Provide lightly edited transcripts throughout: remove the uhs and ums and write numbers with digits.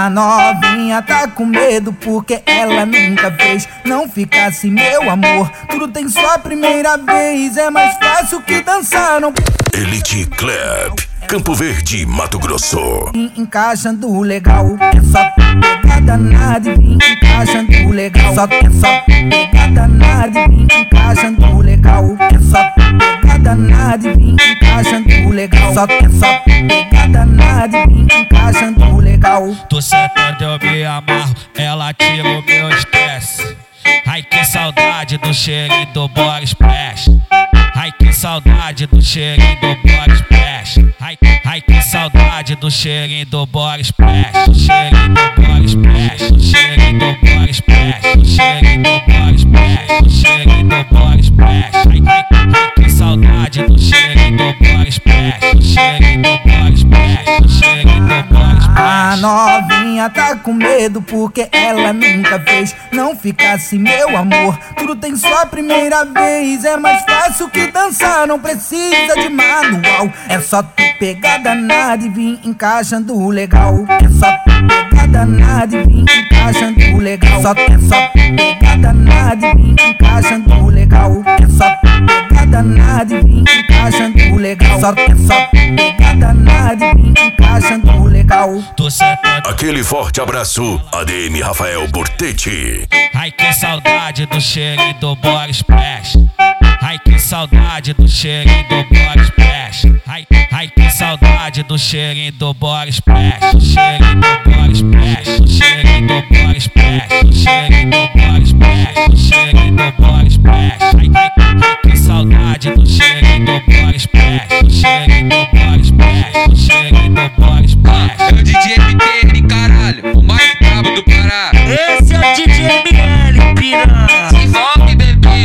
A novinha tá com medo porque ela nunca fez. Não fica assim, meu amor, tudo tem só a primeira vez. É mais fácil que dançar, não... Elite Club, Campo Verde, Mato Grosso. Encaixando legal, é só pegada nada e vim encaixando legal. Só pegada nada e vim encaixando legal. É só pegada nada e vim encaixando legal. Só pegada nada e vim encaixando legal. Tô sentando, eu me amarro, ela tira o meu estresse. Ai que saudade do cheirinho do Body Splash. Ai que saudade do cheirinho do Body Splash. Ai que saudade do cheirinho do Body Splash. Do cheirinho do Body Splash. Do cheirinho do Body Splash. Do cheirinho do Body Splash. Do cheirinho do Body Splash. Ai que saudade do cheirinho do Body Splash. Do cheirinho do Body Splash. Do cheirinho do Body Splash. A novinha tá com medo porque ela nunca fez. Não fica assim, meu amor, tudo tem só a primeira vez. É mais fácil que dançar, não precisa de manual. É só tu pegar danada e vir encaixando legal. É só tu pegar danada e vir encaixando legal. Só pegar danada e vir encaixando legal. É só pegar danada e vir encaixando legal. Só pegar danada e vir encaixando legal. Tô sentando. Aquele forte abraço, ADM Rafael Bortetti. Ai que saudade do cheirinho do Body Splash. Ai que saudade do cheirinho do Body Splash. Ai que saudade do cheirinho do Body Splash. Do cheirinho do Body Splash. Do cheirinho do Body Splash. Do cheirinho do Body Splash. Do cheirinho do Body Splash. Ai que saudade do cheirinho do Body Splash. Do cheirinho do Body Splash. Do cheirinho do Body Splash. É o DJ MTN, caralho, o mais brabo do Pará. Esse é o DJ ML, piranha. Envolve, bebê.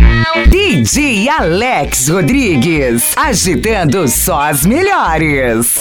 DJ Alex Rodrigues, agitando só as melhores.